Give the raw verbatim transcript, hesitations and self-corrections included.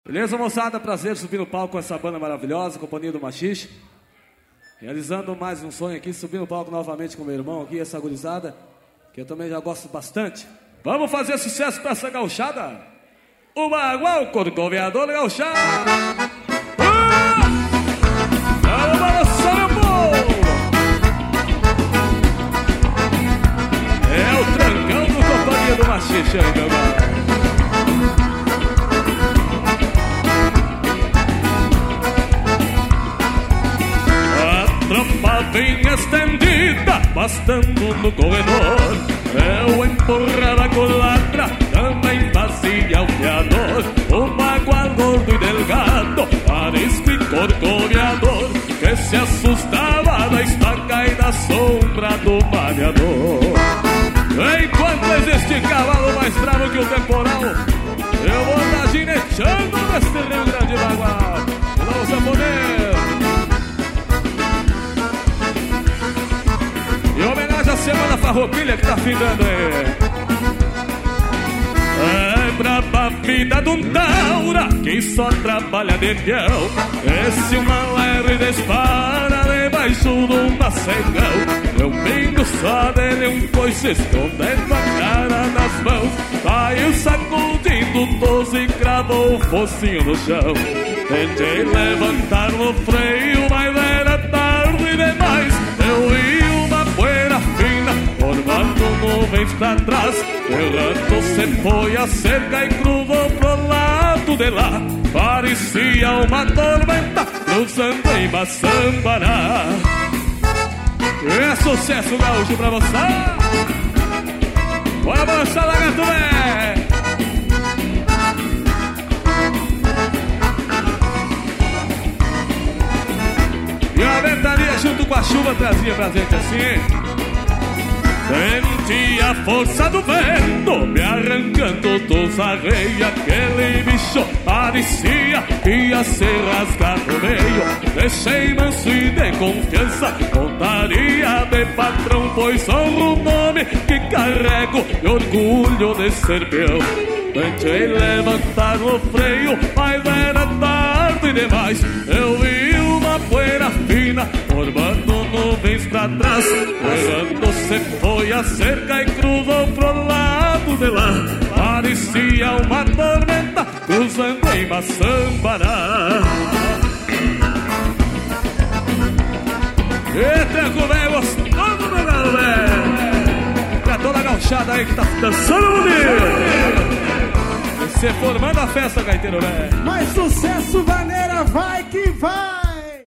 Beleza, moçada? Prazer subir no palco com essa banda maravilhosa, Companhia do Machixe. Realizando mais um sonho aqui, subir no palco novamente com meu irmão aqui, essa gurizada, que eu também já gosto bastante. Vamos fazer sucesso pra essa gauchada? O Bagual, Corcoveador Gauchada! Ah! Vamos balançar, meu povo! É o trancão do Companhia do Machixe aí, meu irmão. Tropa bem estendida, bastando no corredor. Eu empurrar a culatra, também fazia o fiador. O bagual gordo e delgado, arisco e corcoveador, que se assustava da estaca e da sombra do malhador. Enquanto existe cavalo mais bravo que o temporal, eu vou estar gineteando neste Rio Grande Bagual. Não se poder. Em homenagem à Semana Farroupilha que tá findando aí. É braba a vida de um taura que só trabalha de peão. Esse uma leve dispara debaixo de um macegão. Eu pingo só dele um coice escondendo a cara nas mãos. Saiu sacudindo todos e cravou o focinho no chão. Tentei levantar no freio, mas era tarde demais. Eu ia poeira fina, formando nuvens pra trás. Errando se foi a cerca e cruzou pro lado de lá. Parecia uma tormenta cruzando em Maçambará. É sucesso gaúcho pra você. Bora balançar, lagarto, véi. E a ventania junto com a chuva trazia pra gente assim. Senti a força do vento me arrancando dos arreios. Aquele bicho parecia que ia se rasgar no meio. Deixei manso e de confiança, pontaria de patrão, pois honro o nome que carrego e orgulho de ser peão. Tentei levantar o freio, mas era tarde demais. Eu vi uma poeira fina formando nuvens pra trás. Quando se foi a cerca e cruzou pro lado de lá. Parecia uma tormenta cruzando em Maçambará. E tranco velho gostoso, meu galo velho. Pra toda a gauchada aí que tá dançando bonito. Você formando a festa, gaiteiro velho. Mais sucesso, vaneira, vai que vai!